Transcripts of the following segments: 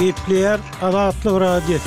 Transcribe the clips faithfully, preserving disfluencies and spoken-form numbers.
Gepleyer Azatlyk Radiosu.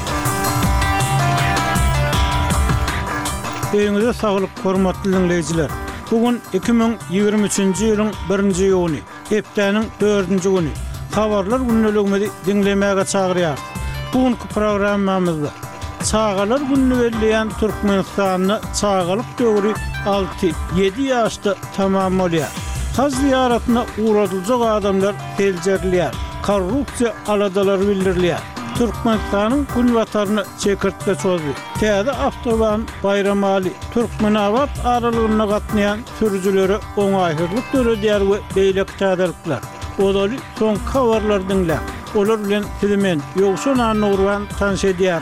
Öňüňizde saglyk, hormatly dinleyijiler. Bugün iki bin ýygrimi üçinji ýylyň birinji ýyny, hepdeniň dördünji güni. Habarlar günneligini dinlemäge çagyrýar. Bugünkü programmamyzda çağalar günni belleýän Türkmenistanyny çağalyk döwri alty ýedi ýaşda tamamlaýar. Haz ziyaretine uğradılacak adamlar telcerliyar. Korrupsiya aladalary bildirilýär. Türkmenistanyň gün wataryny çekirtge çözdi. Täze Awtoban Bayramaly Türkmenabad aralygyna gatnaýan sürüjülere oňaýhyrlyk töredýär we beýlek täzelikler. Odaly soň habarlar dinlä. Olar bilen Filmen Ýogşan Nurwan tanşedýär.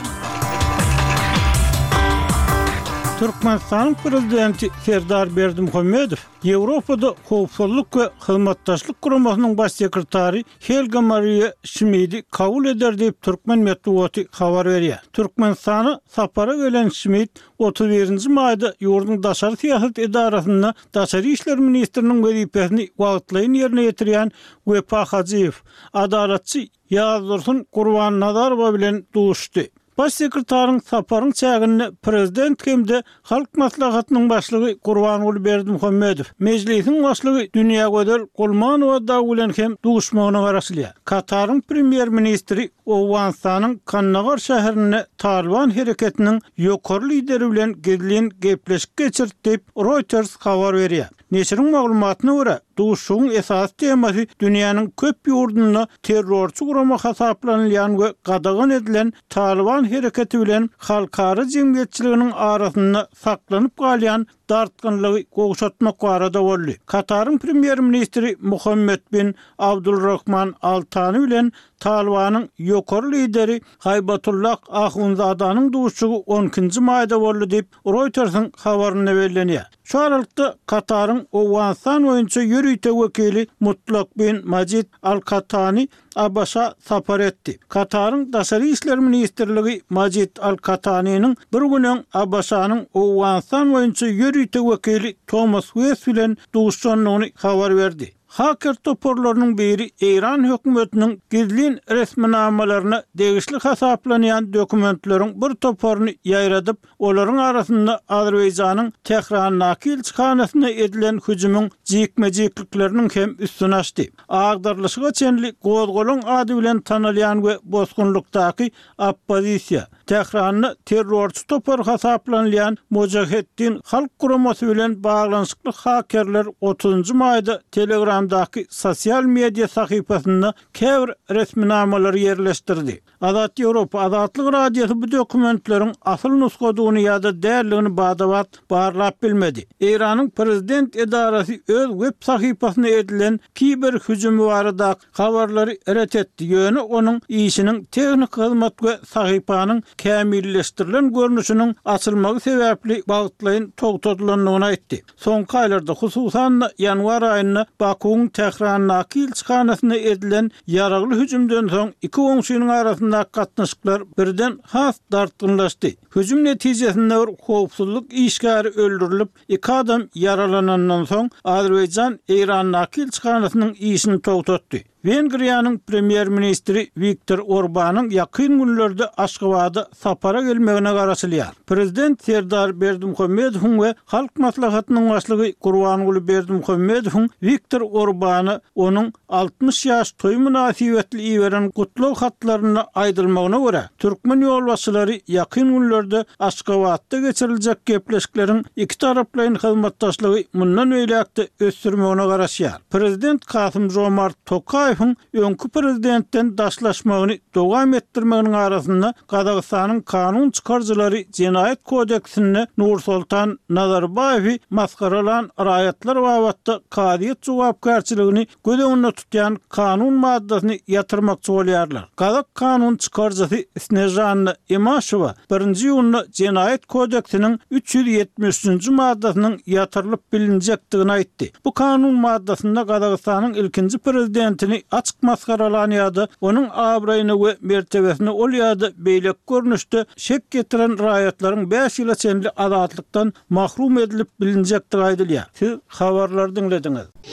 Türkmenistan prezidenti Serdar Berdimuhammedow Ýewropada howpsuzlyk we hyzmatdaşlyk guramasynyň baş sekretary Helga Maria Schmid'i kabul eder diýip Türkmen medeniýeti habar berýär. Türkmenistana sapara gelen Schmid otuz birinji maýda ýurdun daşary syýasat edarasyna daşary işler ministriniň wezipesini wagtlaýan ýerine ýetirýän Wepa Hajiýew adalatçy Ýazdursun Gurbannadarowa bilen duşdy. Baş sekretaryň saparyň çägini prezident hemde halk maslahatynyň başlygy Gurbanuly Berdimuhammedow, mejlisiň başlygy Dünýä Gödel Gulmanowa da bilen hem duşmagyna garaşlýar. Kataryň premier ministri Owganstanyň Kannagar şäherine Taliban hereketiniň ýokary lideri bilen gezlen gepleşik geçirdi diýip Reuters habar berýär. Neşriň maglumatyna görä, duşuň esas temasy dünýäniň köp ýurduna terrorçy gurama hasaplanylýan we gadagan edilen Taliban hereketi bilen halkara jemgyýetçiliginiň arasynda saklanyp galýan dartgynlygy gowşatmak barada boldy. Kataryň premier ministri Muhammed bin Abdulrahman Al-Thani bilen Talibanyň ýokary lideri Haybatullah Ahunzadanyň duşugy on ikinji maýda boldy diýip Reuters'ın habaryna berilýär. Şu aralykda Kataryň Owganstan boýunça ýürüýte wekili Mutlak bin Majid Al-Katani Abbas'a sapar etdi. Kataryň daşary işler ministrligi Majid Al-Katani'niň bir günen Abbas'anyň Owganstan boýunça ýürüýte wekili Thomas West bilen duşanyny habar berdi. Haker toporlarynyň biri Iran hökümetiniň gizlin resminamalaryna degişli hasaplanýan dokumentleriň bir toporuny ýaýradyp, olaryň arasynda Azerbaýjanyň Tehran nakilçyhanasyna edilen hüjümüň jikmejiklikleriniň hem üstüne açdy. Agdarlyşyga çenli gozgolun ady bilen tanylýan we bozgunlukdaky oppozisiýa Tehranyny terrorçy topor hasaplanýan Mojaheddin halk guramasy bilen baglanyşykly hakerler otuzunji maýda Telegramdaky sosial media sahypasyna käbir resminamalary ýerleşdirdi. Azat Ýewropa Azatlyk Radiosu bu dokumentleriň asyl nusgadyny ýa-da därligini badabat barlap bilmedi. Iranyň prezident edarasy öz web sahypasyna edilen kiber hüjümi barada habarlary ret etdi. Ýöne onuň işiniň tehnik hyzmat we sahypanyň kämilleşdirilen görnüşiniň açylmagy sebäpli bagtlaýyn togtadylanlygyny aýtdy. Soňky aýlarda hususan ýanwar aýyna Bakuň Tehran nakilçyhanasyna edilen ýaragly hüjümden soň iki öňşüniň arasynda gatnaşyklar birden has dartgynlaşdy. Hüjüm netijesinde howpsuzlyk işgäri öldürilip, iki adam yaralanandan soň Azerbaýjan Iran nakilçyhanasynyň işini togtatdy. Wengriýanyň premier ministri Viktor Orbanyň ýakyn günlerde Aşgabatda sapara gelmegine garaşylýar. Prezident Serdar Berdimuhammedow we halk maslahatynyň başlygy Gurbanuly Berdimuhammedow Viktor Orbany onuň altmış ýaş toý münasibetli iweren gutlaw hatlaryny aýdylmagyna görä, türkmen ýolbaşçylary ýakyn günlerde Aşgabatda geçiriljek gepleşikleriň iki taraplaryň hyzmatdaşlygy mundan öýläkde ösdürmegine garaşýar. Prezident Kasym Jomart Tokayew öňkü prezidentten daşlaşmagyny dowam etdirmeginiň arasynda Gazagystanyň kanun çykarjylary Jenaýat kodeksine Nursultan Nazarbayew maskaralan raýatlar babatda kadiýet jogapkärçiligini göz öňünde tutýan kanun maddasyny ýatyrmakçy bolýarlar. Gazak kanun çykarjysy Snežana Imaşowa birinji ýylyny Jenaýat kodeksiniň üç ýüz ýetmiş üçinji maddasynyň ýatyrylyp bilinjekdigini aýtdy. Bu kanun maddasynda Gazagystanyň ilkinji prezidentini açık maskaralan ýa-da onuň abraýyny we mertebesini ol ýa-da beýlek görnüşde şek getiren raýatlaryň beş ýyla çenli azatlykdan mahrum edilip bilinjekdigi aýdylýar. Siz habarlary dinlediňiz.